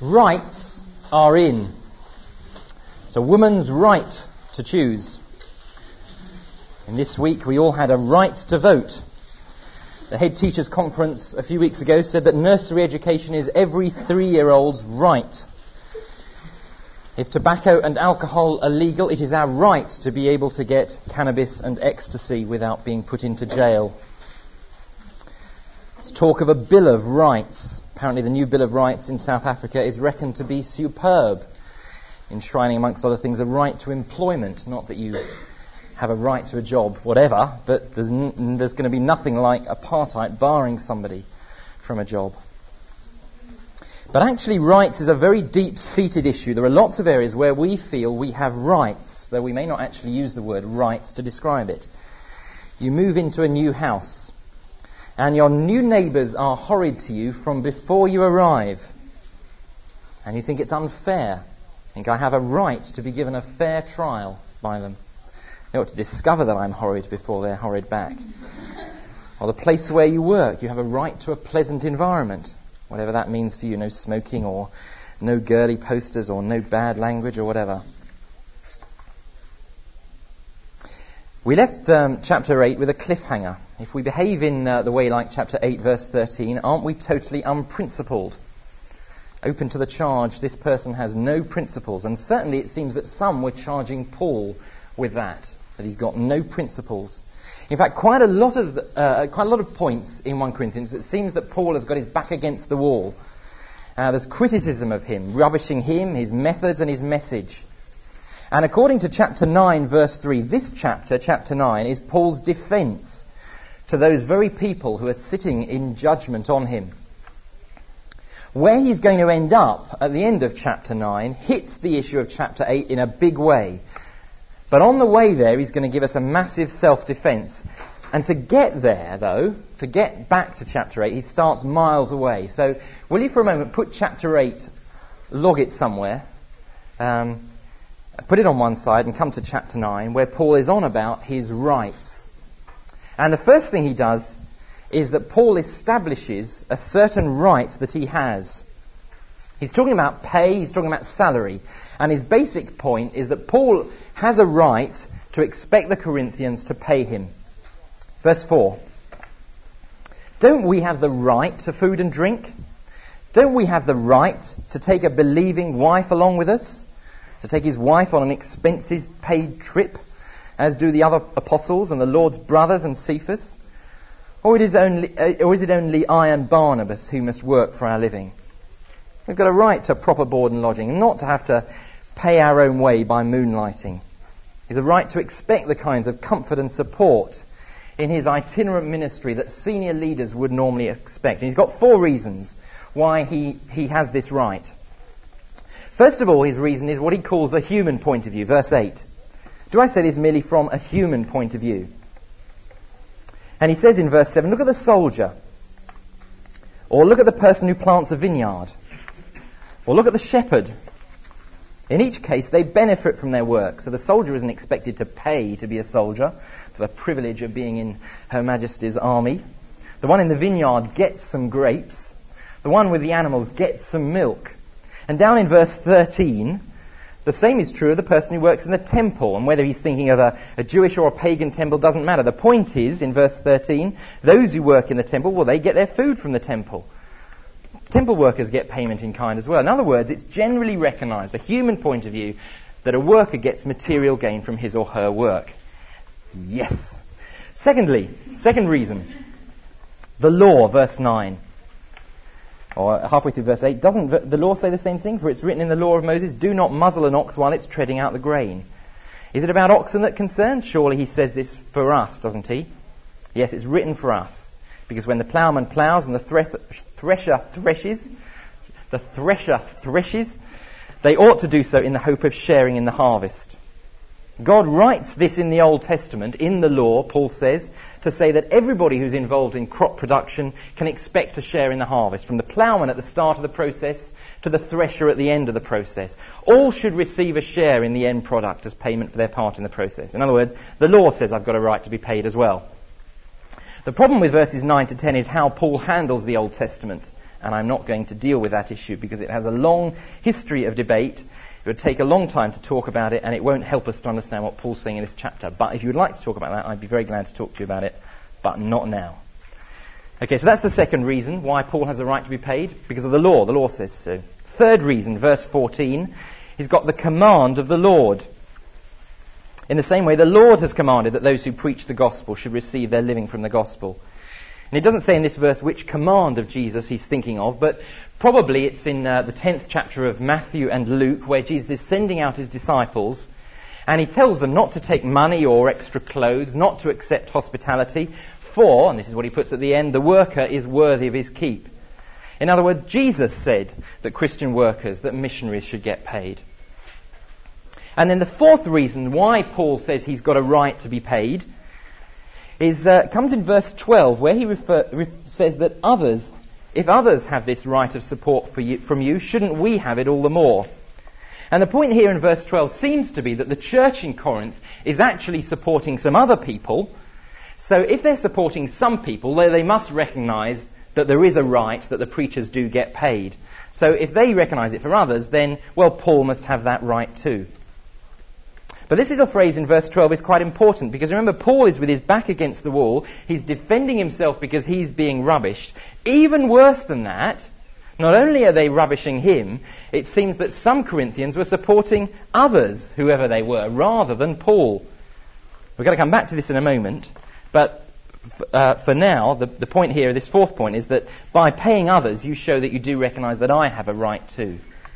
Rights are in. It's a woman's right to choose. And this week we all had a right to vote. The head teachers conference a few weeks ago said that nursery education is every 3-year-old's right. If tobacco and alcohol are legal, it is our right to be able to get cannabis and ecstasy without being put into jail. Let's talk of a Bill of Rights. Apparently the new Bill of Rights in South Africa is reckoned to be superb, enshrining amongst other things a right to employment. Not that you have a right to a job, whatever, but there's going to be nothing like apartheid barring somebody from a job. But actually rights is a very deep-seated issue. There are lots of areas where we feel we have rights, though we may not actually use the word rights to describe it. You move into a new house, and your new neighbours are horrid to you from before you arrive. And you think it's unfair. You think I have a right to be given a fair trial by them. They ought to discover that I'm horrid before they're horrid back. Or the place where you work, you have a right to a pleasant environment. Whatever that means for you, no smoking or no girly posters or no bad language or whatever. We left chapter 8 with a cliffhanger. If we behave in the way like chapter 8 verse 13, aren't we totally unprincipled? Open to the charge, this person has no principles. And certainly it seems that some were charging Paul with that he's got no principles. In fact, quite a lot of points in 1 Corinthians, it seems that Paul has got his back against the wall. There's criticism of him, rubbishing him, his methods and his message. And according to chapter 9, verse 3, this chapter, chapter 9, is Paul's defense to those very people who are sitting in judgment on him. Where he's going to end up at the end of chapter 9 hits the issue of chapter 8 in a big way. But on the way there, he's going to give us a massive self-defense. And to get there, though, to get back to chapter 8, he starts miles away. So will you for a moment put chapter 8, log it somewhere, put it on one side and come to chapter 9, where Paul is on about his rights. And the first thing he does is that Paul establishes a certain right that he has. He's talking about pay, he's talking about salary. And his basic point is that Paul has a right to expect the Corinthians to pay him. Verse 4. Don't we have the right to food and drink? Don't we have the right to take a believing wife along with us? To take his wife on an expenses paid trip, as do the other apostles and the Lord's brothers and Cephas? Or is it only I and Barnabas who must work for our living? We've got a right to proper board and lodging, and not to have to pay our own way by moonlighting. He's a right to expect the kinds of comfort and support in his itinerant ministry that senior leaders would normally expect. And he's got 4 reasons why he has this right. First of all, his reason is what he calls the human point of view. Verse 8. Do I say this merely from a human point of view? And he says in verse 7, look at the soldier. Or look at the person who plants a vineyard. Or look at the shepherd. In each case, they benefit from their work. So the soldier isn't expected to pay to be a soldier, for the privilege of being in Her Majesty's army. The one in the vineyard gets some grapes. The one with the animals gets some milk. And down in verse 13, the same is true of the person who works in the temple. And whether he's thinking of a Jewish or a pagan temple doesn't matter. The point is, in verse 13, those who work in the temple, well, they get their food from the temple. Temple workers get payment in kind as well. In other words, it's generally recognised, a human point of view, that a worker gets material gain from his or her work. Yes. Secondly, second reason, the law, verse 9. Or halfway through verse 8, doesn't the law say the same thing? For it's written in the law of Moses, do not muzzle an ox while it's treading out the grain. Is it about oxen that concern? Surely he says this for us, doesn't he? Yes, it's written for us. Because when the ploughman ploughs and the thresher threshes, they ought to do so in the hope of sharing in the harvest. God writes this in the Old Testament, in the law, Paul says, to say that everybody who's involved in crop production can expect to share in the harvest, from the ploughman at the start of the process to the thresher at the end of the process. All should receive a share in the end product as payment for their part in the process. In other words, the law says I've got a right to be paid as well. The problem with verses 9 to 10 is how Paul handles the Old Testament And I'm not going to deal with that issue because it has a long history of debate. It would take a long time to talk about it, and it won't help us to understand what Paul's saying in this chapter. But if you would like to talk about that, I'd be very glad to talk to you about it, but not now. Okay, so that's the second reason why Paul has a right to be paid, because of the law. The law says so. Third reason, verse 14, he's got the command of the Lord. In the same way, the Lord has commanded that those who preach the gospel should receive their living from the gospel. And it doesn't say in this verse which command of Jesus he's thinking of, but probably it's in the 10th chapter of Matthew and Luke, where Jesus is sending out his disciples, and he tells them not to take money or extra clothes, not to accept hospitality, for, and this is what he puts at the end, the worker is worthy of his keep. In other words, Jesus said that Christian workers, that missionaries should get paid. And then the fourth reason why Paul says he's got a right to be paid comes in verse 12, where he says that if others have this right of support from you, shouldn't we have it all the more? And the point here in verse 12 seems to be that the church in Corinth is actually supporting some other people. So if they're supporting some people, they must recognize that there is a right that the preachers do get paid. So if they recognize it for others, then, well, Paul must have that right too. But this little phrase in verse 12 is quite important, because remember, Paul is with his back against the wall. He's defending himself because he's being rubbished. Even worse than that, not only are they rubbishing him, it seems that some Corinthians were supporting others, whoever they were, rather than Paul. We're going to come back to this in a moment, but for now, the point here, this fourth point, is that by paying others, you show that you do recognize that I have a right too.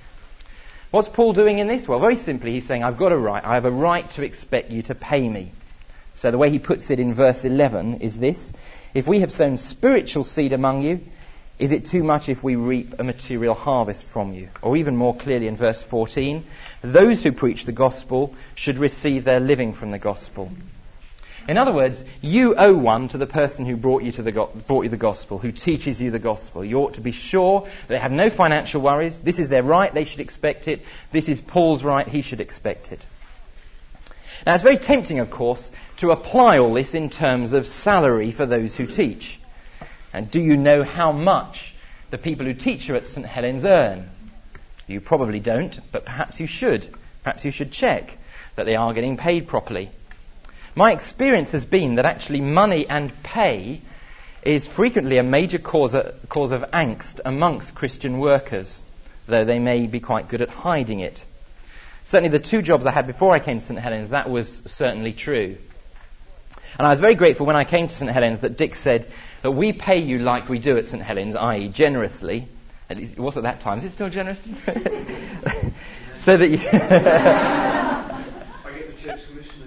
What's Paul doing in this? Well, very simply, he's saying, I've got a right. I have a right to expect you to pay me. So the way he puts it in verse 11 is this: if we have sown spiritual seed among you, is it too much if we reap a material harvest from you? Or even more clearly in verse 14, those who preach the gospel should receive their living from the gospel. In other words, you owe one to the person who brought you the gospel, who teaches you the gospel. You ought to be sure they have no financial worries. This is their right, they should expect it. This is Paul's right, he should expect it. Now, it's very tempting, of course, to apply all this in terms of salary for those who teach. And do you know how much the people who teach you at St. Helens earn? You probably don't, but perhaps you should. Perhaps you should check that they are getting paid properly. My experience has been that actually money and pay is frequently a major cause of angst amongst Christian workers, though they may be quite good at hiding it. Certainly the 2 jobs I had before I came to St. Helens, that was certainly true. And I was very grateful when I came to St. Helens that Dick said that we pay you like we do at St. Helens, i.e. generously. At least it was at that time. Is it still generous? So that you... I get the church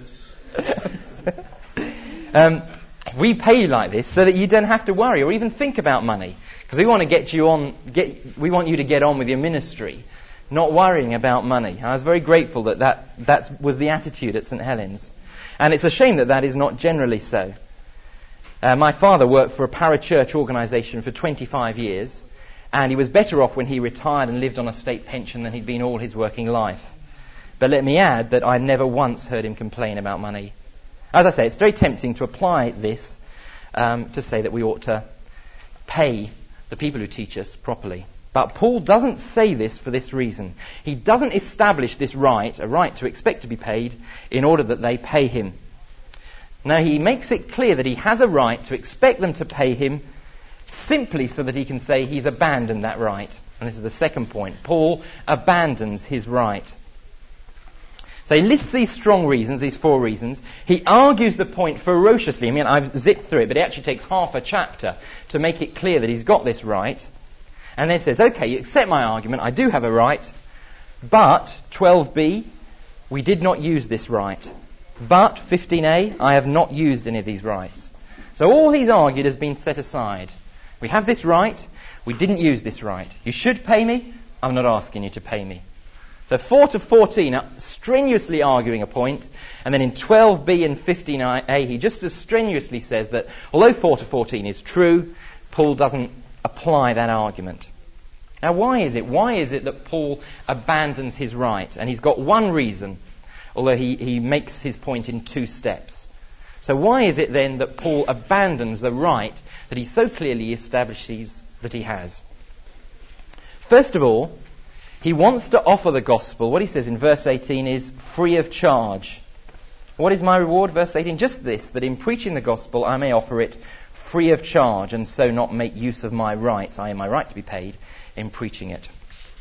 commissioners. We pay you like this so that you don't have to worry or even think about money, because we want to we want you to get on with your ministry, not worrying about money. And I was very grateful that was the attitude at St. Helens, and it's a shame that is not generally so. My father worked for a parachurch organisation for 25 years, and he was better off when he retired and lived on a state pension than he'd been all his working life. But let me add that I never once heard him complain about money. As I say, it's very tempting to apply this to say that we ought to pay the people who teach us properly. But Paul doesn't say this for this reason. He doesn't establish this right, a right to expect to be paid, in order that they pay him. No, he makes it clear that he has a right to expect them to pay him simply so that he can say he's abandoned that right. And this is the second point. Paul abandons his right. So he lists these strong reasons, these 4 reasons. He argues the point ferociously. I mean, I've zipped through it, but it actually takes half a chapter to make it clear that he's got this right. And then says, okay, you accept my argument, I do have a right, but 12b, we did not use this right. But 15a, I have not used any of these rights. So all he's argued has been set aside. We have this right, we didn't use this right. You should pay me, I'm not asking you to pay me. So 4 to 14 are strenuously arguing a point, and then in 12b and 15a he just as strenuously says that although 4 to 14 is true, Paul doesn't apply that argument. Now why is it? Why is it that Paul abandons his right? And he's got one reason, although he makes his point in 2 steps. So why is it then that Paul abandons the right that he so clearly establishes that he has? First of all, he wants to offer the gospel. What he says in verse 18 is free of charge. What is my reward? Verse 18, just this, that in preaching the gospel I may offer it free of charge, and so not make use of my rights, i.e. my right to be paid, in preaching it.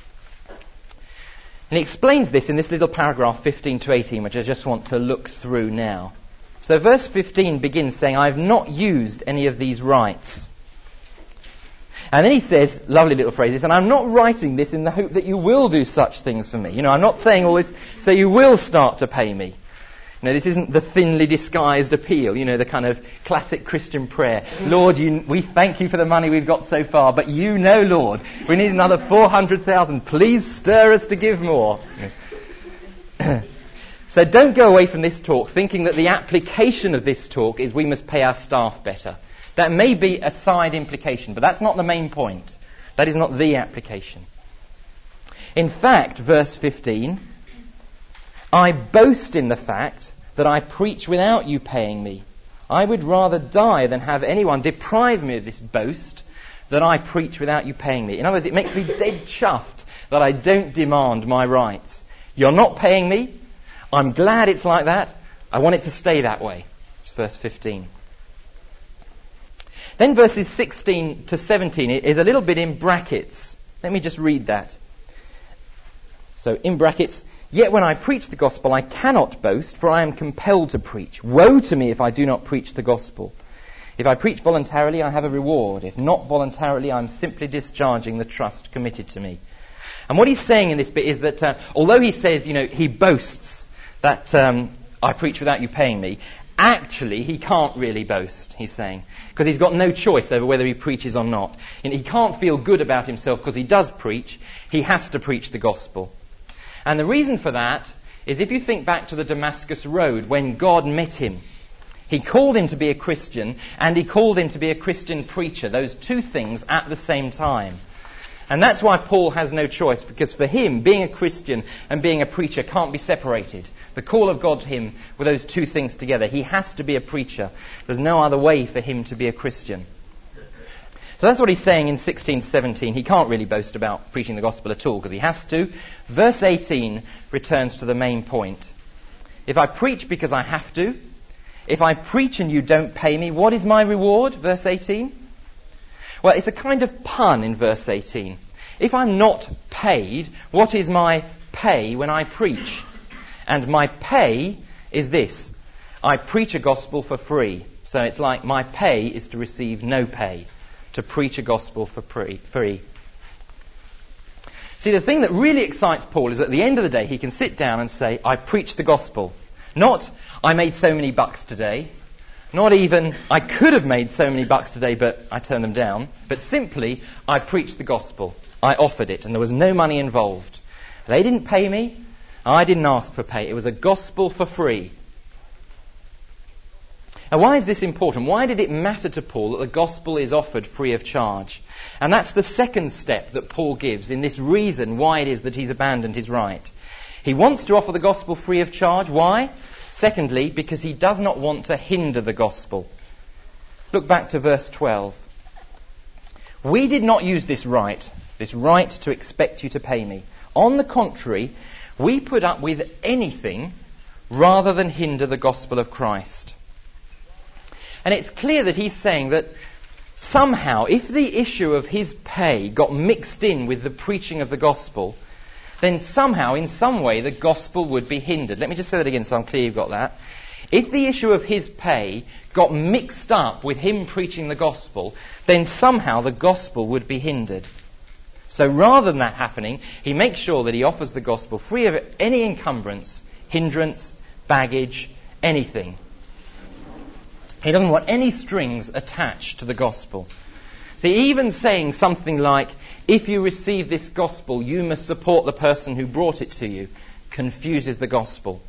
And he explains this in this little paragraph 15 to 18, which I just want to look through now. So verse 15 begins saying, I have not used any of these rights. And then he says, lovely little phrases, and I'm not writing this in the hope that you will do such things for me. I'm not saying all this so you will start to pay me. This isn't the thinly disguised appeal, the kind of classic Christian prayer. Lord, we thank you for the money we've got so far, but Lord, we need another 400,000. Please stir us to give more. So don't go away from this talk thinking that the application of this talk is we must pay our staff better. That may be a side implication, but that's not the main point. That is not the application. In fact, verse 15, I boast in the fact that I preach without you paying me. I would rather die than have anyone deprive me of this boast that I preach without you paying me. In other words, it makes me dead chuffed that I don't demand my rights. You're not paying me. I'm glad it's like that. I want it to stay that way. It's verse 15. Then verses 16 to 17 is a little bit in brackets. Let me just read that. So in brackets, yet when I preach the gospel I cannot boast, for I am compelled to preach. Woe to me if I do not preach the gospel. If I preach voluntarily, I have a reward. If not voluntarily, I'm simply discharging the trust committed to me. And what he's saying in this bit is that although he says, he boasts that I preach without you paying me, actually he can't really boast, he's saying, because he's got no choice over whether he preaches or not. And he can't feel good about himself because he does preach. He has to preach the gospel. And the reason for that is if you think back to the Damascus Road when God met him, he called him to be a Christian and he called him to be a Christian preacher, those two things at the same time. And that's why Paul has no choice, because for him, being a Christian and being a preacher can't be separated. The call of God to him were those two things together. He has to be a preacher. There's no other way for him to be a Christian. So that's what he's saying in 16 to 17. He can't really boast about preaching the gospel at all because he has to. Verse 18 returns to the main point. If I preach because I have to, if I preach and you don't pay me, what is my reward? Verse 18. Well, it's a kind of pun in verse 18. If I'm not paid, what is my pay when I preach? And my pay is this. I preach a gospel for free. So it's like my pay is to receive no pay. To preach a gospel for free. See, the thing that really excites Paul is at the end of the day he can sit down and say, I preached the gospel. Not, I made so many bucks today. Not even, I could have made so many bucks today, but I turned them down. But simply, I preached the gospel. I offered it, and there was no money involved. They didn't pay me. I didn't ask for pay. It was a gospel for free. Now, why is this important? Why did it matter to Paul that the gospel is offered free of charge? And that's the second step that Paul gives in this reason why it is that he's abandoned his right. He wants to offer the gospel free of charge. Why? Secondly, because he does not want to hinder the gospel. Look back to verse 12. We did not use this right to expect you to pay me. On the contrary, we put up with anything rather than hinder the gospel of Christ. And it's clear that he's saying that somehow, if the issue of his pay got mixed in with the preaching of the gospel, then somehow, in some way, the gospel would be hindered. Let me just say that again so I'm clear you've got that. If the issue of his pay got mixed up with him preaching the gospel, then somehow the gospel would be hindered. So rather than that happening, he makes sure that he offers the gospel free of any encumbrance, hindrance, baggage, anything. He doesn't want any strings attached to the gospel. See, even saying something like, if you receive this gospel, you must support the person who brought it to you, confuses the gospel.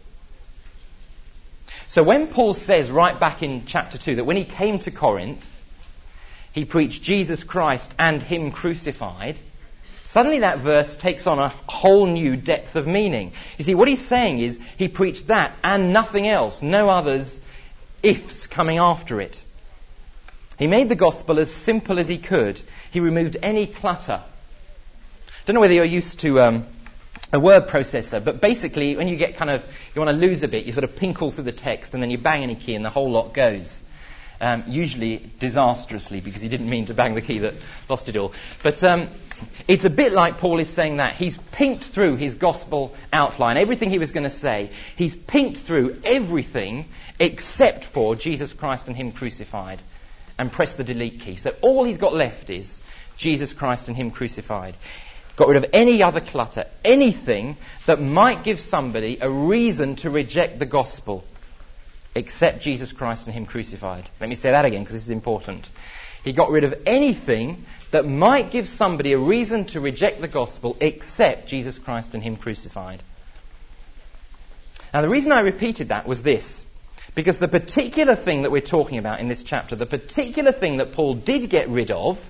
So when Paul says right back in chapter 2 that when he came to Corinth, he preached Jesus Christ and him crucified, suddenly that verse takes on a whole new depth of meaning. You see, what he's saying is he preached that and nothing else, no others ifs coming after it. He made the gospel as simple as he could. He removed any clutter. don't know whether you're used to a word processor, but basically when you get you want to lose a bit, you sort of pink all through the text and then you bang any key and the whole lot goes. Usually disastrously, because he didn't mean to bang the key that lost it all. But it's a bit like Paul is saying that. He's pinked through his gospel outline, everything he was going to say. He's pinked through everything except for Jesus Christ and him crucified, and pressed the delete key. So all he's got left is Jesus Christ and him crucified. Got rid of any other clutter, anything that might give somebody a reason to reject the gospel, except Jesus Christ and him crucified. Let me say that again, because this is important. He got rid of anything that might give somebody a reason to reject the gospel, except Jesus Christ and him crucified. Now, the reason I repeated that was this, because the particular thing that we're talking about in this chapter, the particular thing that Paul did get rid of,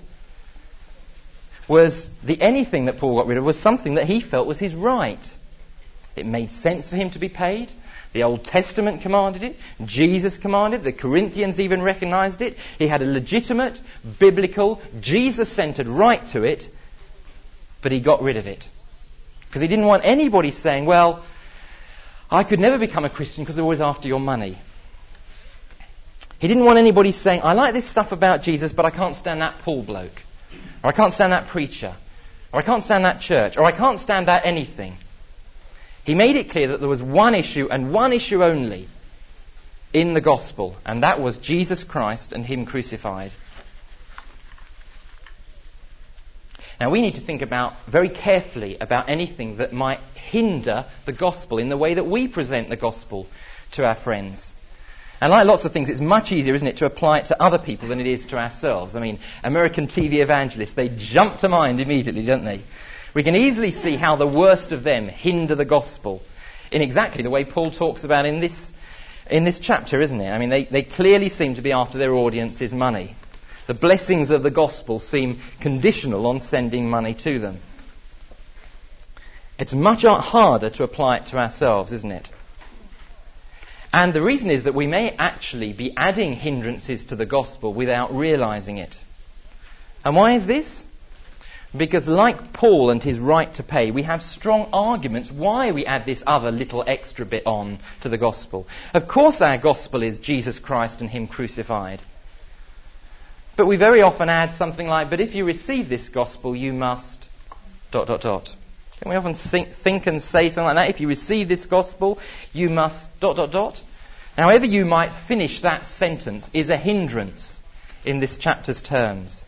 was anything that Paul got rid of was something that he felt was his right. It made sense for him to be paid. The Old Testament commanded it. Jesus commanded it. The Corinthians even recognized it. He had a legitimate, biblical, Jesus-centered right to it, but he got rid of it. Because he didn't want anybody saying, well, I could never become a Christian because they're always after your money. He didn't want anybody saying, I like this stuff about Jesus, but I can't stand that Paul bloke. Or I can't stand that preacher. Or I can't stand that church. Or I can't stand that anything. He made it clear that there was one issue and one issue only in the gospel, and that was Jesus Christ and him crucified. Now we need to think very carefully about anything that might hinder the gospel in the way that we present the gospel to our friends. And like lots of things, it's much easier, isn't it, to apply it to other people than it is to ourselves. I mean, American TV evangelists, they jump to mind immediately, don't they? We can easily see how the worst of them hinder the gospel in exactly the way Paul talks about in this chapter, isn't it? I mean, they clearly seem to be after their audience's money. The blessings of the gospel seem conditional on sending money to them. It's much harder to apply it to ourselves, isn't it? And the reason is that we may actually be adding hindrances to the gospel without realizing it. And why is this? Because like Paul and his right to pay, we have strong arguments why we add this other little extra bit on to the gospel. Of course our gospel is Jesus Christ and him crucified. But we very often add something like, but if you receive this gospel, you must... ... Don't we often think and say something like that? If you receive this gospel, you must... ... However you might finish that sentence is a hindrance in this chapter's terms.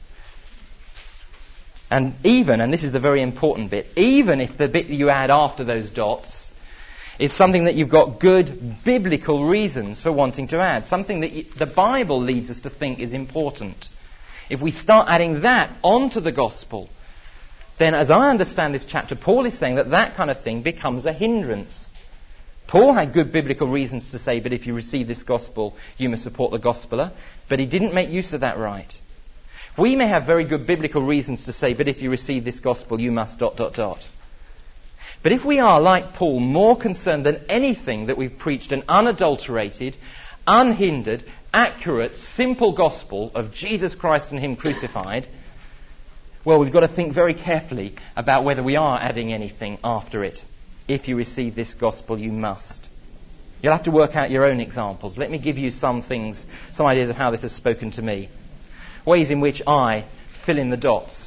And this is the very important bit, even if the bit that you add after those dots is something that you've got good biblical reasons for wanting to add, something that the Bible leads us to think is important. If we start adding that onto the gospel, then as I understand this chapter, Paul is saying that kind of thing becomes a hindrance. Paul had good biblical reasons to say, but if you receive this gospel, you must support the gospeler, but he didn't make use of that right. We may have very good biblical reasons to say, but if you receive this gospel, you must ... But if we are, like Paul, more concerned than anything that we've preached an unadulterated, unhindered, accurate, simple gospel of Jesus Christ and him crucified, well, we've got to think very carefully about whether we are adding anything after it. If you receive this gospel, you must. You'll have to work out your own examples. Let me give you some ideas of how this has spoken to me. Ways in which I fill in the dots.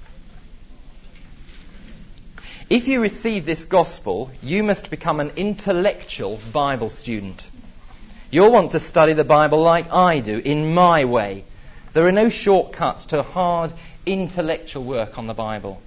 If you receive this gospel, you must become an intellectual Bible student. You'll want to study the Bible like I do, in my way. There are no shortcuts to hard intellectual work on the Bible.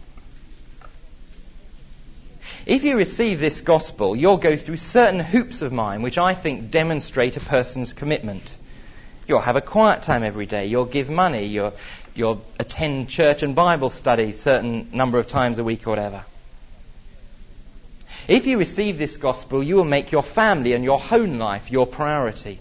If you receive this gospel, you'll go through certain hoops of mine which I think demonstrate a person's commitment. You'll have a quiet time every day. You'll give money. You'll attend church and Bible study a certain number of times a week or whatever. If you receive this gospel, you will make your family and your home life your priority.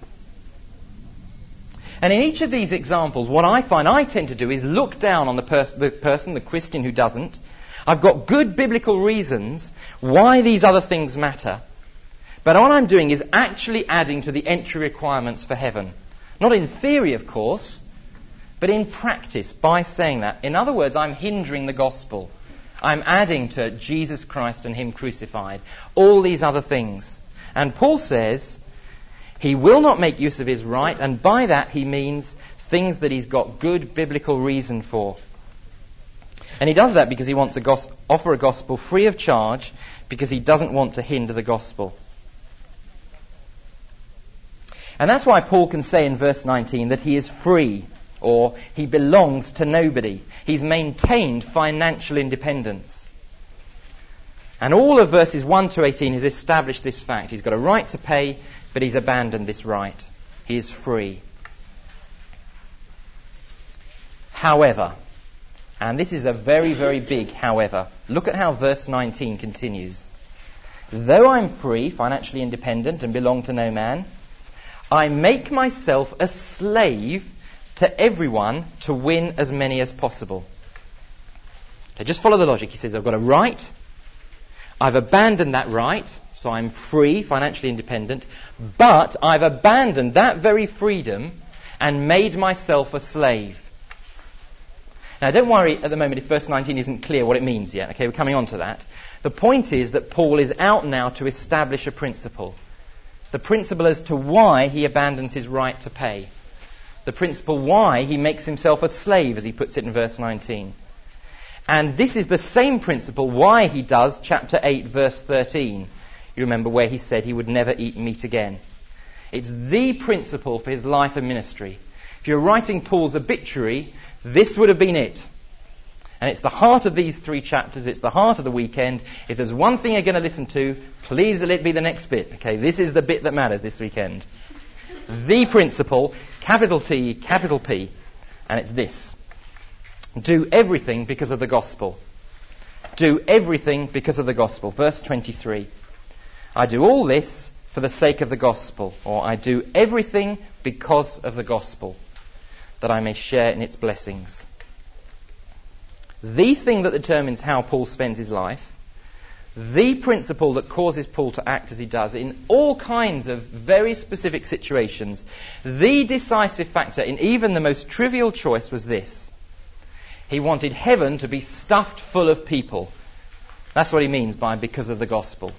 And in each of these examples, what I find I tend to do is look down on the person, the Christian who doesn't. I've got good biblical reasons why these other things matter. But what I'm doing is actually adding to the entry requirements for heaven. Not in theory, of course, but in practice by saying that. In other words, I'm hindering the gospel. I'm adding to Jesus Christ and Him crucified all these other things. And Paul says he will not make use of his right, and by that he means things that he's got good biblical reason for. And he does that because he wants to offer a gospel free of charge, because he doesn't want to hinder the gospel. And that's why Paul can say in verse 19 that he is free, or he belongs to nobody. He's maintained financial independence. And all of verses 1 to 18 has established this fact. He's got a right to pay, but he's abandoned this right. He is free. However, and this is a very, very big however, look at how verse 19 continues. Though I'm free, financially independent, and belong to no man, I make myself a slave to everyone to win as many as possible. Okay, just follow the logic. He says, I've got a right. I've abandoned that right, so I'm free, financially independent, but I've abandoned that very freedom and made myself a slave. Now, don't worry at the moment if verse 19 isn't clear what it means yet. Okay, we're coming on to that. The point is that Paul is out now to establish a principle. The principle as to why he abandons his right to pay. The principle why he makes himself a slave, as he puts it in verse 19. And this is the same principle why he does chapter 8, verse 13. You remember where he said he would never eat meat again. It's the principle for his life and ministry. If you're writing Paul's obituary, this would have been it. And it's the heart of these 3 chapters. It's the heart of the weekend. If there's one thing you're going to listen to, please let it be the next bit. Okay, this is the bit that matters this weekend. The principle, capital T, capital P. And it's this. Do everything because of the gospel. Do everything because of the gospel. Verse 23. I do all this for the sake of the gospel. Or I do everything because of the gospel, that I may share in its blessings. The thing that determines how Paul spends his life, the principle that causes Paul to act as he does in all kinds of very specific situations, the decisive factor in even the most trivial choice was this. He wanted heaven to be stuffed full of people. That's what he means by because of the gospel.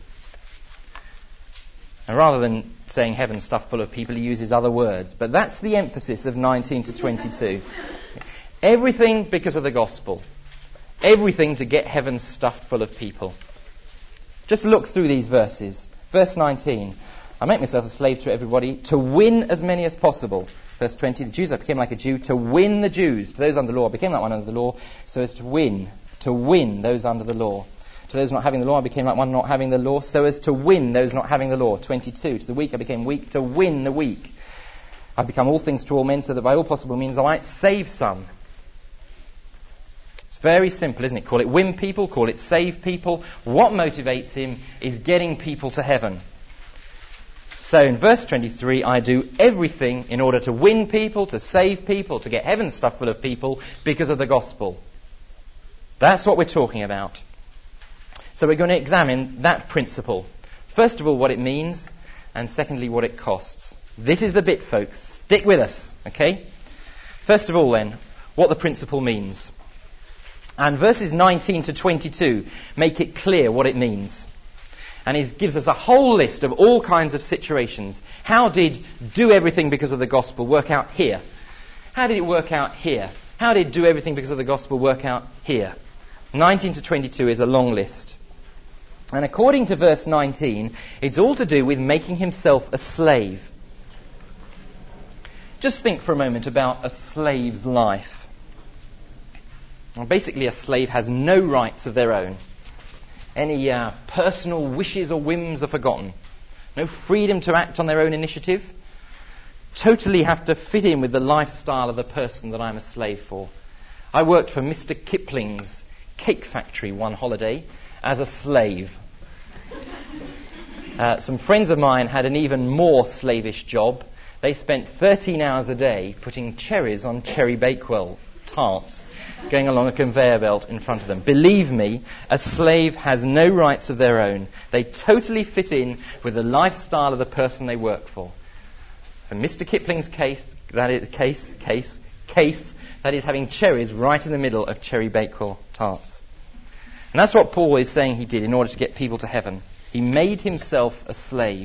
And rather than saying heaven stuffed full of people, he uses other words. But that's the emphasis of 19 to 22. Everything because of the gospel. Everything to get heaven stuffed full of people. Just look through these verses. Verse 19. I make myself a slave to everybody to win as many as possible. Verse 20. The Jews, I became like a Jew to win the Jews. To those under the law, I became like one under the law, so as to win those under the law. To those not having the law, I became like one not having the law, so as to win those not having the law. 22. To the weak, I became weak to win the weak. I've become all things to all men, so that by all possible means I might save some. It's very simple, isn't it? Call it win people, call it save people. What motivates him is getting people to heaven. So in verse 23, I do everything in order to win people, to save people, to get heaven stuffed full of people because of the gospel. That's what we're talking about. So we're going to examine that principle. First of all, what it means, and secondly, what it costs. This is the bit, folks. Stick with us, okay? First of all, then, what the principle means. And verses 19 to 22 make it clear what it means. And he gives us a whole list of all kinds of situations. How did do everything because of the gospel work out here? How did it work out here? How did do everything because of the gospel work out here? 19 to 22 is a long list. And according to verse 19, it's all to do with making himself a slave. Just think for a moment about a slave's life. Well, basically, a slave has no rights of their own. Any personal wishes or whims are forgotten. No freedom to act on their own initiative. Totally have to fit in with the lifestyle of the person that I'm a slave for. I worked for Mr. Kipling's cake factory one holiday as a slave. Some friends of mine had an even more slavish job. They spent 13 hours a day putting cherries on Cherry Bakewell tarts, going along a conveyor belt in front of them. Believe me, a slave has no rights of their own. They totally fit in with the lifestyle of the person they work for. For Mr. Kipling's case, that is having cherries right in the middle of Cherry Bakewell tarts. And that's what Paul is saying he did in order to get people to heaven. He made himself a slave.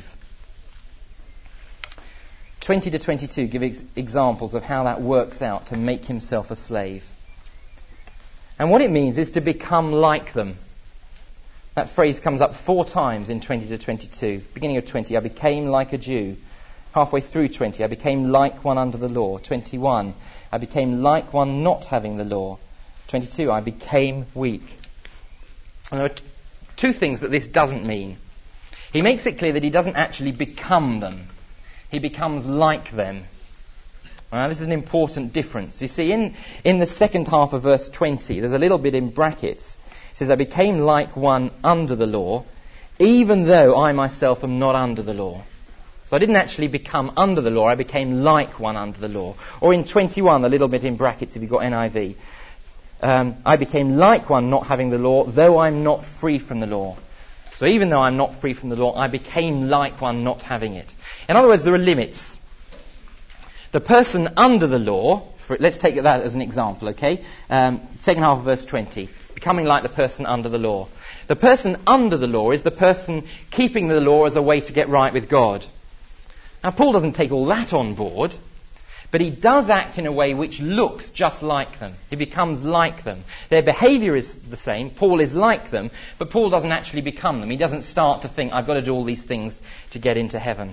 20 to 22 give examples of how that works out, to make himself a slave. And what it means is to become like them. That phrase comes up 4 times in 20 to 22. Beginning of 20, I became like a Jew. Halfway through 20, I became like one under the law. 21, I became like one not having the law. 22, I became weak. And there are 2 things that this doesn't mean. He makes it clear that he doesn't actually become them. He becomes like them. This is an important difference. You see, in the second half of verse 20, there's a little bit in brackets. It says, I became like one under the law, even though I myself am not under the law. So I didn't actually become under the law, I became like one under the law. Or in 21, a little bit in brackets if you've got NIV. I became like one not having the law, though I'm not free from the law. So even though I'm not free from the law, I became like one not having it. In other words, there are limits. The person under the law, let's take that as an example, okay? Second half of verse 20, becoming like the person under the law. The person under the law is the person keeping the law as a way to get right with God. Now, Paul doesn't take all that on board, but he does act in a way which looks just like them. He becomes like them. Their behaviour is the same. Paul is like them, but Paul doesn't actually become them. He doesn't start to think, I've got to do all these things to get into heaven.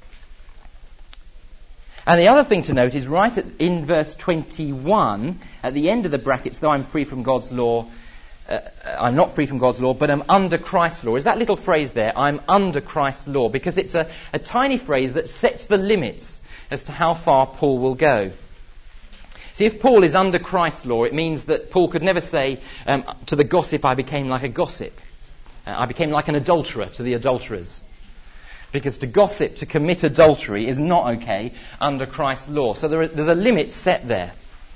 And the other thing to note is right in verse 21, at the end of the brackets, though I'm free from God's law, I'm not free from God's law, but I'm under Christ's law. Is that little phrase there, I'm under Christ's law? Because it's a tiny phrase that sets the limits as to how far Paul will go. See, if Paul is under Christ's law, it means that Paul could never say to the gossip, I became like a gossip. I became like an adulterer to the adulterers. Because to gossip, to commit adultery, is not okay under Christ's law. So there's a limit set there.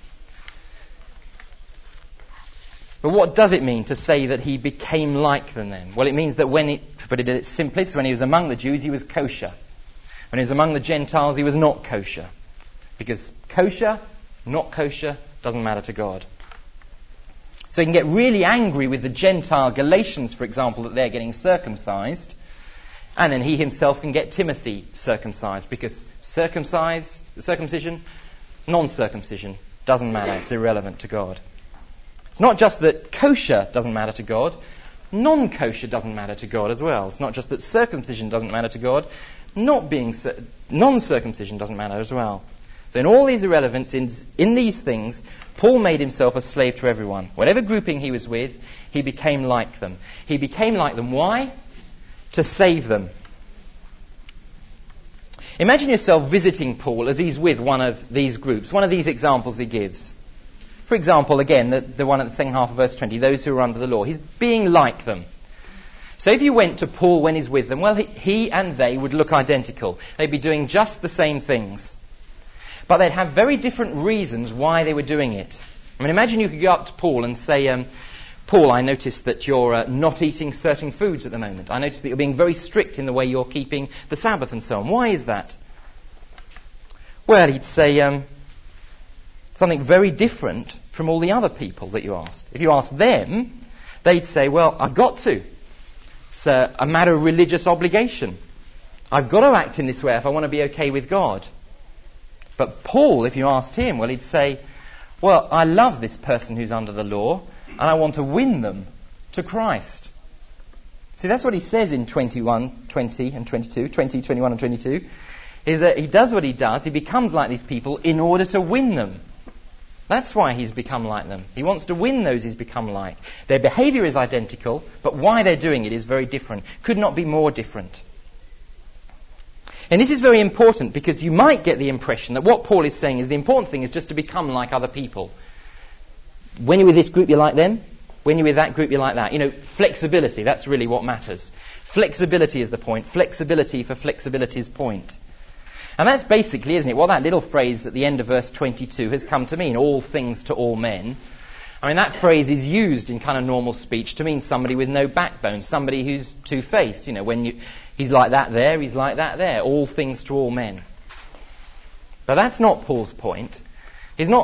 But what does it mean to say that he became like them then? Well, it means that to put it at its simplest, when he was among the Jews, he was kosher. When he was among the Gentiles, he was not kosher. Because kosher, not kosher, doesn't matter to God. So he can get really angry with the Gentile Galatians, for example, that they're getting circumcised. And then he himself can get Timothy circumcised. Because circumcision, non-circumcision, doesn't matter. It's irrelevant to God. It's not just that kosher doesn't matter to God. Non-kosher doesn't matter to God as well. It's not just that circumcision doesn't matter to God. Non-circumcision doesn't matter as well. So in all these irrelevances, in these things, Paul made himself a slave to everyone. Whatever grouping he was with, he became like them. He became like them. Why? To save them. Imagine yourself visiting Paul as he's with one of these groups, one of these examples he gives. For example, again, the one at the second half of verse 20, those who are under the law. He's being like them. So if you went to Paul when he's with them, well, he and they would look identical. They'd be doing just the same things. But they'd have very different reasons why they were doing it. I mean, imagine you could go up to Paul and say, Paul, I noticed that you're not eating certain foods at the moment. I noticed that you're being very strict in the way you're keeping the Sabbath and so on. Why is that? Well, he'd say something very different from all the other people that you asked. If you asked them, they'd say, well, I've got to. It's a matter of religious obligation. I've got to act in this way if I want to be okay with God. But Paul, if you asked him, well, he'd say, well, I love this person who's under the law, and I want to win them to Christ. See, that's what he says in 21, 20 and 22, 20, 21 and 22, is that he does what he does, he becomes like these people in order to win them. That's why he's become like them. He wants to win those he's become like. Their behaviour is identical, but why they're doing it is very different. Could not be more different. And this is very important because you might get the impression that what Paul is saying is the important thing is just to become like other people. When you're with this group, you're like them. When you're with that group, you're like that. You know, flexibility, that's really what matters. Flexibility is the point. Flexibility for flexibility's point. And that's basically, isn't it, what that little phrase at the end of verse 22 has come to mean, all things to all men. I mean, that phrase is used in kind of normal speech to mean somebody with no backbone, somebody who's two-faced. You know, he's like that there, he's like that there, all things to all men. But that's not Paul's point. He's not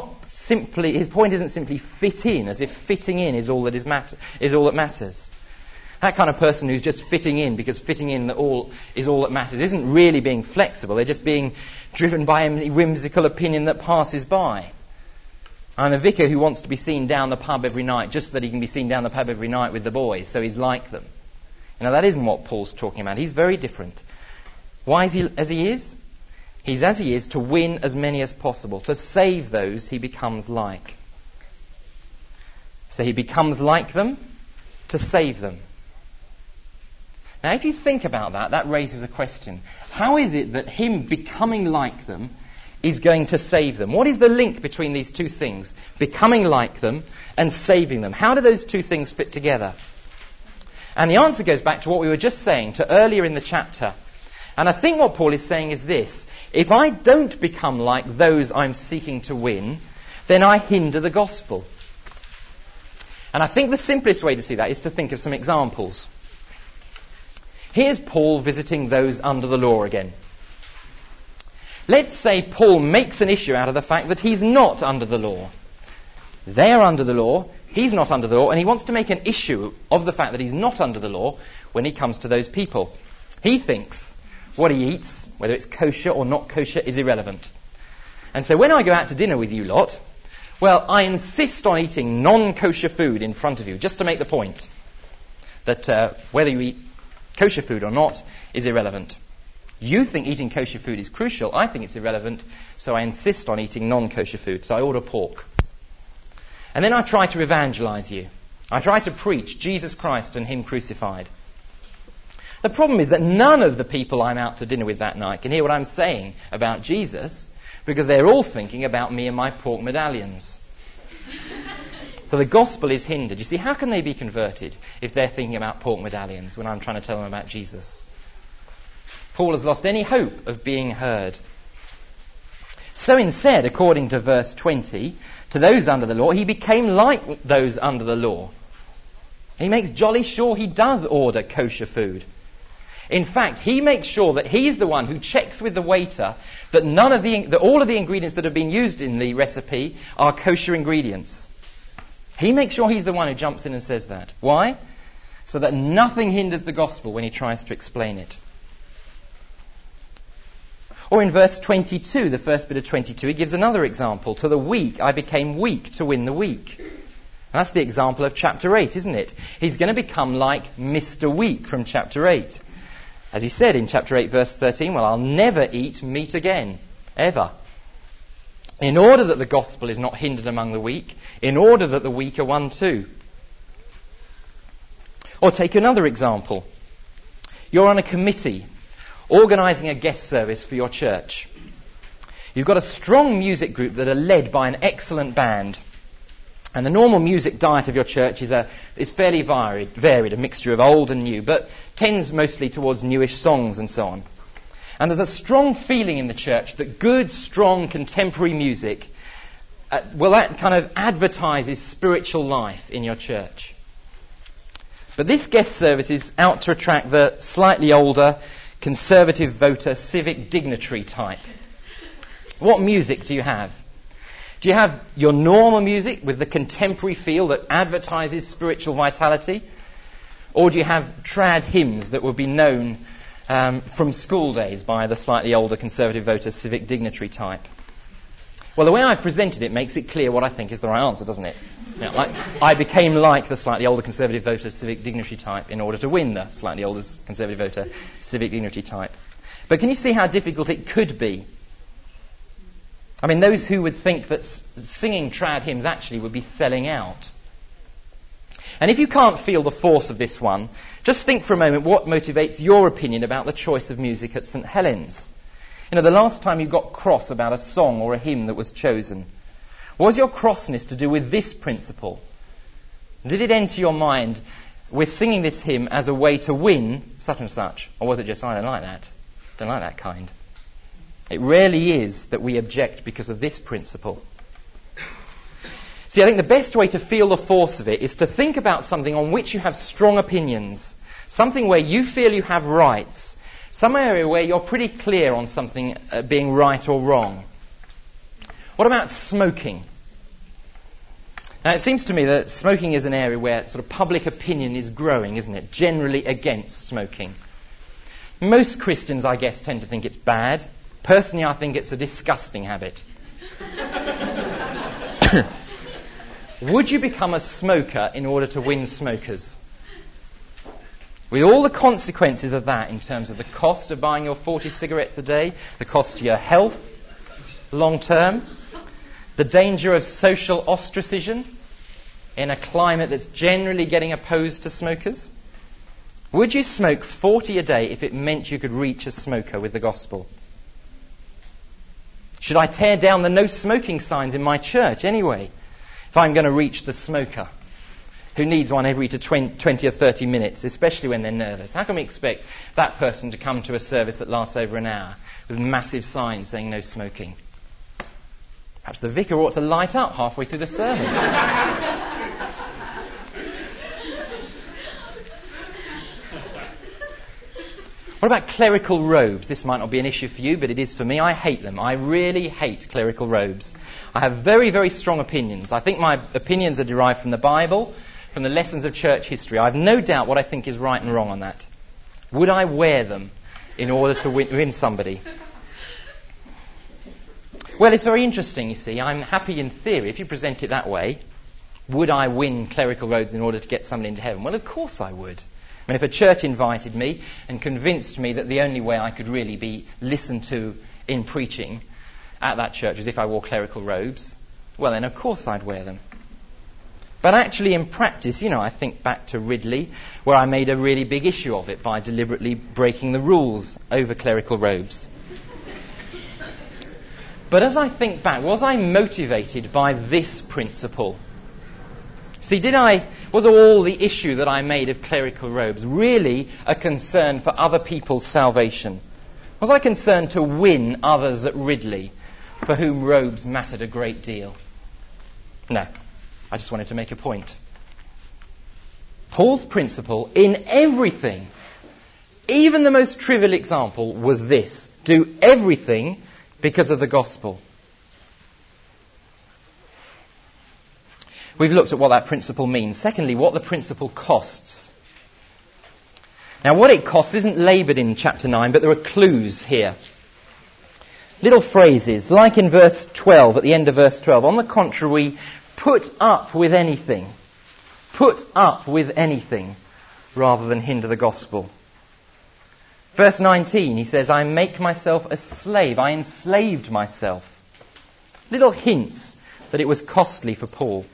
his point isn't simply fit in, as if fitting in is all that matters. That kind of person who's just fitting in because fitting in is all that matters isn't really being flexible. They're just being driven by a whimsical opinion that passes by. I'm a vicar who wants to be seen down the pub every night just so that he can be seen down the pub every night with the boys, so he's like them. Now that isn't what Paul's talking about. He's very different. Why is he as he is? He's as he is to win as many as possible, to save those he becomes like. So he becomes like them to save them. Now if you think about that, that raises a question. How is it that him becoming like them is going to save them? What is the link between these two things? Becoming like them and saving them. How do those two things fit together? And the answer goes back to what we were just saying to earlier in the chapter. And I think what Paul is saying is this: if I don't become like those I'm seeking to win, then I hinder the gospel. And I think the simplest way to see that is to think of some examples. Here's Paul visiting those under the law again. Let's say Paul makes an issue out of the fact that he's not under the law. They're under the law, he's not under the law, and he wants to make an issue of the fact that he's not under the law when he comes to those people. He thinks what he eats, whether it's kosher or not kosher, is irrelevant. And so when I go out to dinner with you lot, well, I insist on eating non-kosher food in front of you, just to make the point that whether you eat kosher food or not is irrelevant. You think eating kosher food is crucial. I think it's irrelevant, so I insist on eating non-kosher food. So I order pork. And then I try to evangelize you. I try to preach Jesus Christ and Him crucified. The problem is that none of the people I'm out to dinner with that night can hear what I'm saying about Jesus, because they're all thinking about me and my pork medallions. So the gospel is hindered. You see, how can they be converted if they're thinking about pork medallions when I'm trying to tell them about Jesus? Paul has lost any hope of being heard. So instead, according to verse 20, to those under the law, he became like those under the law. He makes jolly sure he does order kosher food. In fact, he makes sure that he's the one who checks with the waiter that all of the ingredients that have been used in the recipe are kosher ingredients. He makes sure he's the one who jumps in and says that. Why? So that nothing hinders the gospel when he tries to explain it. Or in verse 22, the first bit of 22, he gives another example. To the weak, I became weak to win the weak. And that's the example of chapter 8, isn't it? He's going to become like Mr. Weak from chapter 8. As he said in chapter 8, verse 13, well, I'll never eat meat again, ever. In order that the gospel is not hindered among the weak, in order that the weak are won too. Or take another example. You're on a committee organising a guest service for your church. You've got a strong music group that are led by an excellent band. And the normal music diet of your church is fairly varied, a mixture of old and new, but tends mostly towards newish songs and so on. And there's a strong feeling in the church that good, strong, contemporary music, that kind of advertises spiritual life in your church. But this guest service is out to attract the slightly older, conservative voter, civic dignitary type. What music do you have? Do you have your normal music with the contemporary feel that advertises spiritual vitality? Or do you have trad hymns that would be known from school days by the slightly older conservative voter, civic dignitary type? Well, the way I presented it makes it clear what I think is the right answer, doesn't it? I became like the slightly older conservative voter, civic dignitary type in order to win the slightly older conservative voter, civic dignitary type. But can you see how difficult it could be? I mean, those who would think that singing trad hymns actually would be selling out. And if you can't feel the force of this one, just think for a moment what motivates your opinion about the choice of music at St. Helens. You know, the last time you got cross about a song or a hymn that was chosen, was your crossness to do with this principle? Did it enter your mind, we're singing this hymn as a way to win such and such? Or was it just, I don't like that. Don't like that kind. It rarely is that we object because of this principle. See, I think the best way to feel the force of it is to think about something on which you have strong opinions, something where you feel you have rights, some area where you're pretty clear on something being right or wrong. What about smoking? Now, it seems to me that smoking is an area where sort of public opinion is growing, isn't it? Generally against smoking. Most Christians, I guess, tend to think it's bad. Personally, I think it's a disgusting habit. Would you become a smoker in order to win smokers? With all the consequences of that in terms of the cost of buying your 40 cigarettes a day, the cost to your health, long term, the danger of social ostracism in a climate that's generally getting opposed to smokers? Would you smoke 40 a day if it meant you could reach a smoker with the gospel? Should I tear down the no smoking signs in my church anyway, if I'm going to reach the smoker who needs one every 20 or 30 minutes, especially when they're nervous? How can we expect that person to come to a service that lasts over an hour with massive signs saying no smoking? Perhaps the vicar ought to light up halfway through the sermon. What about clerical robes? This might not be an issue for you, but it is for me. I hate them. I really hate clerical robes. I have very, very strong opinions. I think my opinions are derived from the Bible, from the lessons of church history. I have no doubt what I think is right and wrong on that. Would I wear them in order to win somebody? Well, it's very interesting, you see. I'm happy in theory. If you present it that way, would I win clerical robes in order to get somebody into heaven? Well, of course I would. I mean, if a church invited me and convinced me that the only way I could really be listened to in preaching at that church was if I wore clerical robes, well, then of course I'd wear them. But actually in practice, I think back to Ridley, where I made a really big issue of it by deliberately breaking the rules over clerical robes. But as I think back, was I motivated by this principle? See, was all the issue that I made of clerical robes really a concern for other people's salvation? Was I concerned to win others at Ridley for whom robes mattered a great deal? No, I just wanted to make a point. Paul's principle in everything, even the most trivial example, was this: do everything because of the gospel. We've looked at what that principle means. Secondly, what the principle costs. Now, what it costs isn't laboured in chapter 9, but there are clues here. Little phrases, like in verse 12, at the end of verse 12. On the contrary, put up with anything. Put up with anything, rather than hinder the gospel. Verse 19, he says, I make myself a slave. I enslaved myself. Little hints that it was costly for Paul.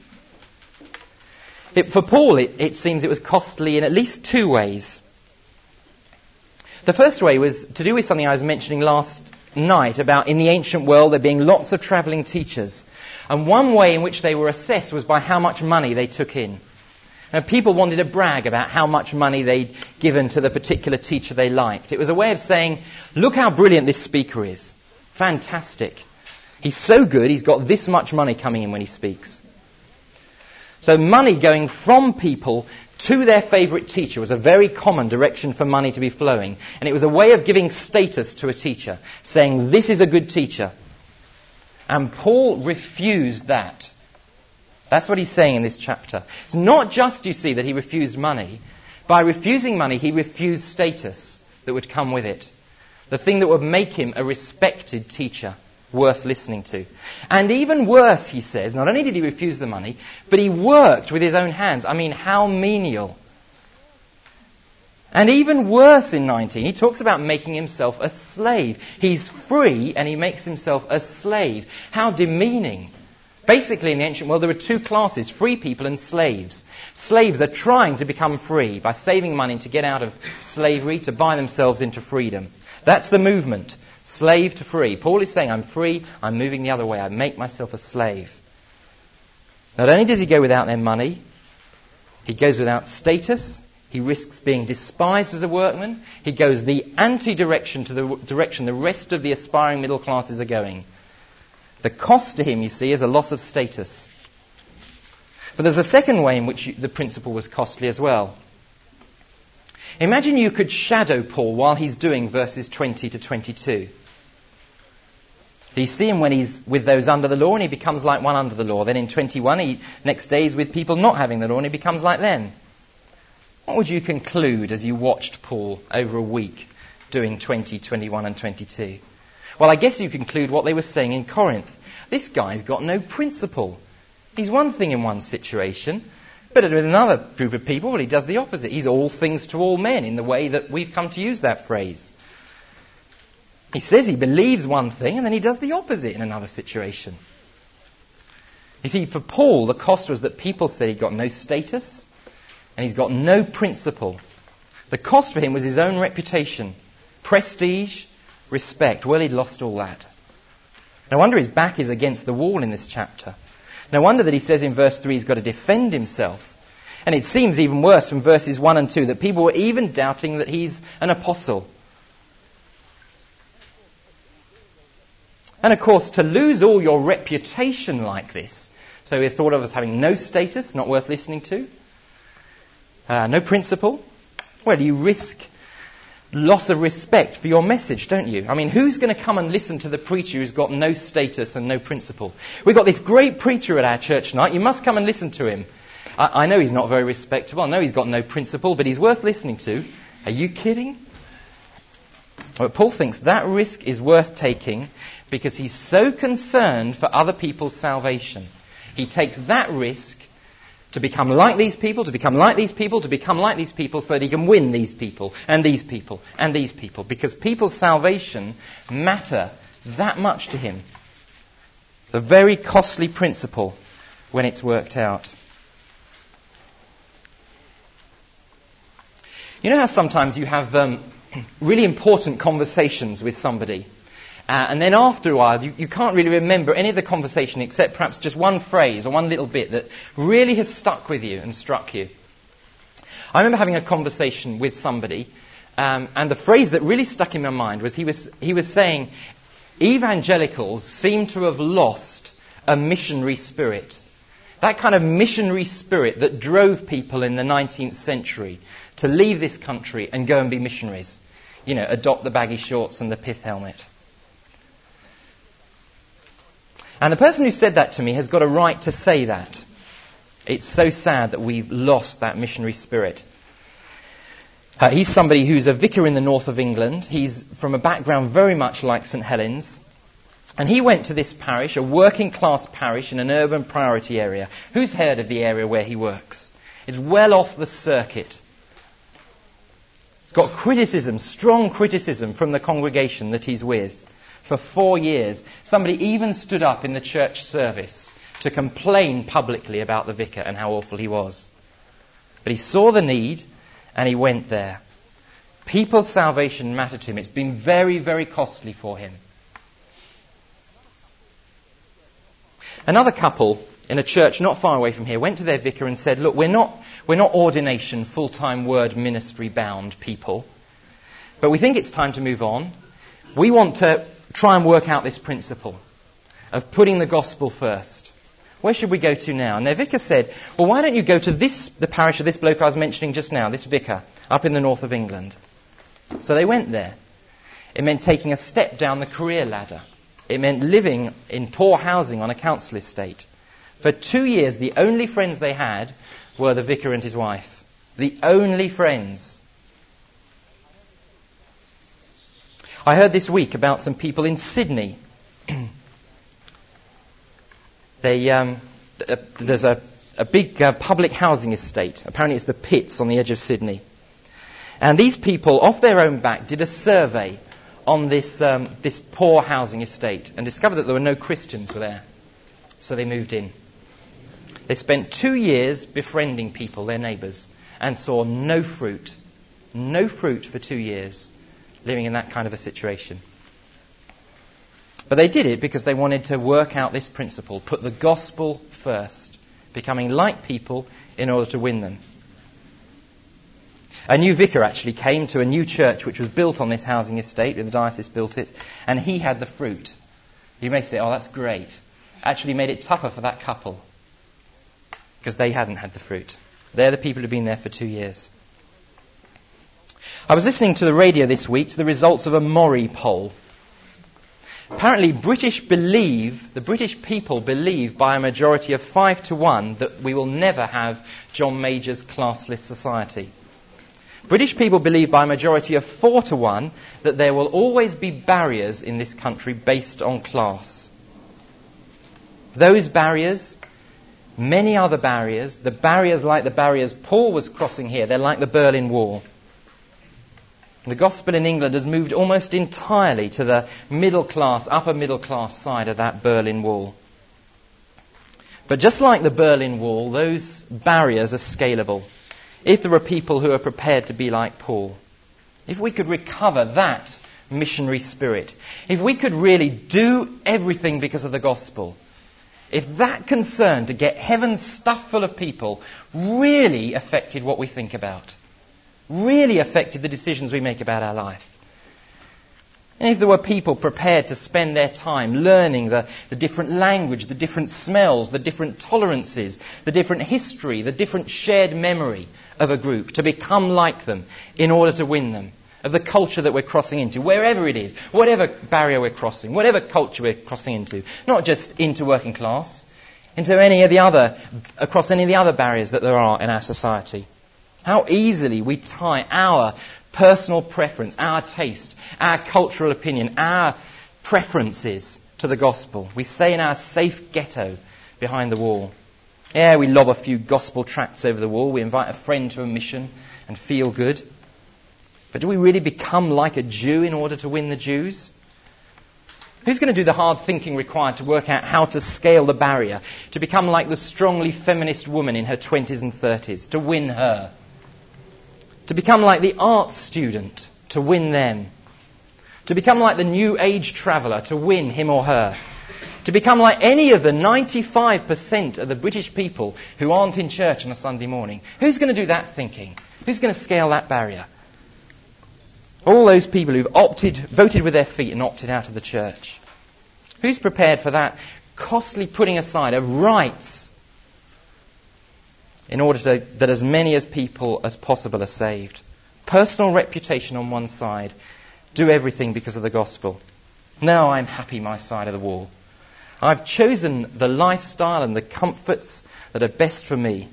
For Paul, it seems it was costly in at least two ways. The first way was to do with something I was mentioning last night about in the ancient world there being lots of travelling teachers. And one way in which they were assessed was by how much money they took in. Now, people wanted to brag about how much money they'd given to the particular teacher they liked. It was a way of saying, look how brilliant this speaker is. Fantastic. He's so good, he's got this much money coming in when he speaks. So money going from people to their favourite teacher was a very common direction for money to be flowing. And it was a way of giving status to a teacher, saying, this is a good teacher. And Paul refused that. That's what he's saying in this chapter. It's not just, you see, that he refused money. By refusing money, he refused status that would come with it. The thing that would make him a respected teacher, worth listening to. And even worse, he says, not only did he refuse the money, but he worked with his own hands. I mean, how menial. And even worse in 19, he talks about making himself a slave. He's free and he makes himself a slave. How demeaning. Basically, in the ancient world, there were two classes, free people and slaves. Slaves are trying to become free by saving money to get out of slavery, to buy themselves into freedom. That's the movement. Slave to free. Paul is saying, I'm free, I'm moving the other way. I make myself a slave. Not only does he go without their money, he goes without status. He risks being despised as a workman. He goes the anti-direction to the direction the rest of the aspiring middle classes are going. The cost to him, you see, is a loss of status. But there's a second way in which the principle was costly as well. Imagine you could shadow Paul while he's doing verses 20 to 22. So you see him when he's with those under the law and he becomes like one under the law. Then in 21, next day he's with people not having the law and he becomes like them. What would you conclude as you watched Paul over a week doing 20, 21 and 22? Well, I guess you conclude what they were saying in Corinth. This guy's got no principle. He's one thing in one situation, but with another group of people, well, he does the opposite. He's all things to all men in the way that we've come to use that phrase. He says he believes one thing and then he does the opposite in another situation. You see, for Paul, the cost was that people said he'd got no status and he's got no principle. The cost for him was his own reputation, prestige, respect. Well, he'd lost all that. No wonder his back is against the wall in this chapter. No wonder that he says in verse 3 he's got to defend himself. And it seems even worse from verses 1 and 2 that people were even doubting that he's an apostle. And of course, to lose all your reputation like this, so we're thought of as having no status, not worth listening to, no principle, well, you risk loss of respect for your message, don't you? I mean, who's going to come and listen to the preacher who's got no status and no principle? We've got this great preacher at our church tonight. You must come and listen to him. I know he's not very respectable. I know he's got no principle, but he's worth listening to. Are you kidding? But Paul thinks that risk is worth taking because he's so concerned for other people's salvation. He takes that risk to become like these people, to become like these people, to become like these people so that he can win these people and these people and these people. Because people's salvation matter that much to him. It's a very costly principle when it's worked out. You know how sometimes you have really important conversations with somebody and then after a while you can't really remember any of the conversation except perhaps just one phrase or one little bit that really has stuck with you and struck you. I remember having a conversation with somebody and the phrase that really stuck in my mind was he was saying evangelicals seem to have lost a missionary spirit. That kind of missionary spirit that drove people in the 19th century to leave this country and go and be missionaries. You know, adopt the baggy shorts and the pith helmet. And the person who said that to me has got a right to say that. It's so sad that we've lost that missionary spirit. He's somebody who's a vicar in the north of England. He's from a background very much like St. Helens. And he went to this parish, a working class parish in an urban priority area. Who's heard of the area where he works? It's well off the circuit. It's got criticism, strong criticism from the congregation that he's with. For 4 years, somebody even stood up in the church service to complain publicly about the vicar and how awful he was. But he saw the need and he went there. People's salvation mattered to him. It's been very, very costly for him. Another couple in a church not far away from here went to their vicar and said, look, we're not ordination, full-time word ministry bound people, but we think it's time to move on. We want to try and work out this principle of putting the gospel first. Where should we go to now? And their vicar said, well, why don't you go to the parish of this bloke I was mentioning just now, this vicar, up in the north of England. So they went there. It meant taking a step down the career ladder. It meant living in poor housing on a council estate. For 2 years, the only friends they had were the vicar and his wife. The only friends. I heard this week about some people in Sydney. There's a big public housing estate. Apparently it's the Pits on the edge of Sydney. And these people, off their own back, did a survey on this poor housing estate and discovered that there were no Christians there. So they moved in. They spent 2 years befriending people, their neighbours, and saw no fruit. No fruit for 2 years, living in that kind of a situation. But they did it because they wanted to work out this principle, put the gospel first, becoming like people in order to win them. A new vicar actually came to a new church which was built on this housing estate, the diocese built it, and he had the fruit. You may say, oh, that's great. Actually made it tougher for that couple because they hadn't had the fruit. They're the people who've been there for 2 years. I was listening to the radio this week to the results of a Mori poll. Apparently, the British people believe by a majority of 5-1 that we will never have John Major's classless society. British people believe by a majority of 4-1 that there will always be barriers in this country based on class. Those barriers, many other barriers, the barriers like the barriers Paul was crossing here, they're like the Berlin Wall. The gospel in England has moved almost entirely to the middle class, upper middle class side of that Berlin Wall. But just like the Berlin Wall, those barriers are scalable. If there are people who are prepared to be like Paul, if we could recover that missionary spirit, if we could really do everything because of the gospel, if that concern to get heaven stuffed full of people really affected what we think about, really affected the decisions we make about our life. And if there were people prepared to spend their time learning the different language, the different smells, the different tolerances, the different history, the different shared memory of a group, to become like them in order to win them, of the culture that we're crossing into, wherever it is, whatever barrier we're crossing, whatever culture we're crossing into, not just into working class, into across any of the other barriers that there are in our society. How easily we tie our personal preference, our taste, our cultural opinion, our preferences to the gospel. We stay in our safe ghetto behind the wall. Yeah, we lob a few gospel tracts over the wall. We invite a friend to a mission and feel good. But do we really become like a Jew in order to win the Jews? Who's going to do the hard thinking required to work out how to scale the barrier, to become like the strongly feminist woman in her 20s and 30s, to win her? To become like the art student, to win them. To become like the new age traveller, to win him or her. To become like any of the 95% of the British people who aren't in church on a Sunday morning. Who's going to do that thinking? Who's going to scale that barrier? All those people who've voted with their feet and opted out of the church. Who's prepared for that costly putting aside of rights in order that as many as people as possible are saved? Personal reputation on one side. Do everything because of the gospel. No, I'm happy my side of the wall. I've chosen the lifestyle and the comforts that are best for me.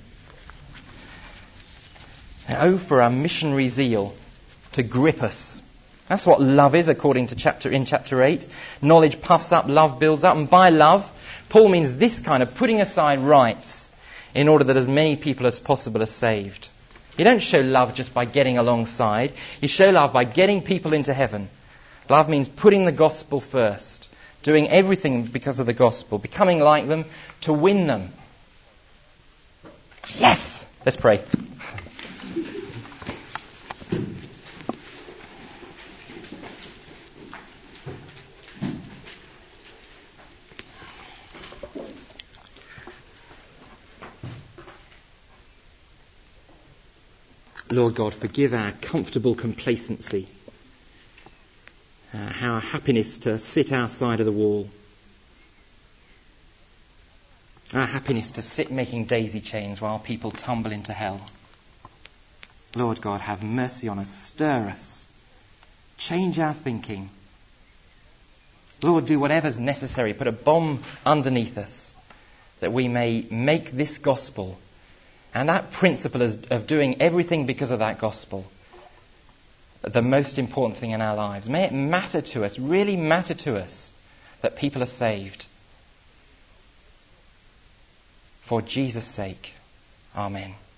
Oh, for our missionary zeal to grip us. That's what love is, according to chapter 8. Knowledge puffs up, love builds up. And by love, Paul means this kind of putting aside rights in order that as many people as possible are saved. You don't show love just by getting alongside. You show love by getting people into heaven. Love means putting the gospel first, doing everything because of the gospel, becoming like them to win them. Yes! Let's pray. Lord God, forgive our comfortable complacency, our happiness to sit outside of the wall, our happiness to sit making daisy chains while people tumble into hell. Lord God, have mercy on us, stir us, change our thinking. Lord, do whatever's necessary, put a bomb underneath us, that we may make this gospel and that principle of doing everything because of that gospel the most important thing in our lives. May it matter to us, really matter to us, that people are saved. For Jesus' sake. Amen.